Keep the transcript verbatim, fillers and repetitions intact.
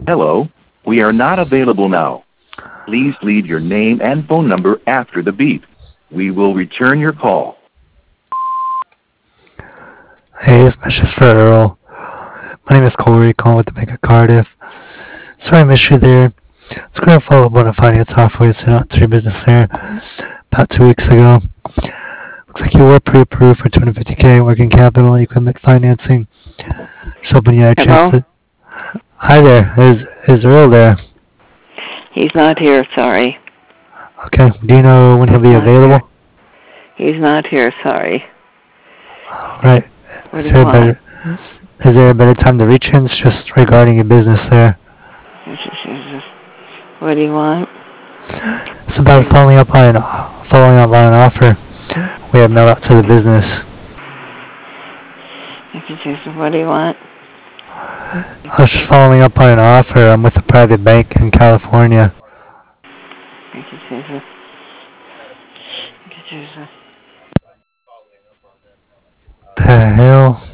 Hello, we are not available now. Please leave your name and phone number after the beep. We will return your call. Hey, this message for Earl. My name is Corey, calling with the Bank of Cardiff. Sorry I missed you there. It's going to follow up on a finance offer we sent out to your business there about two weeks ago. Looks like you were pre-approved for two hundred fifty K working capital and equipment financing. Just hoping you had a chance Hello? to... Hi there, is, is Earl there? He's not here, sorry. Okay, do you know when he'll be Not here. available? He's not here, sorry. Right. What Is do you there a better, want? is there a better time to reach him? It's just regarding your business there. What do you want? It's about following up on an, following up on an offer we have mailed out to the business. What do you want? I was just following up on an offer. I'm with a private bank in California. The hell?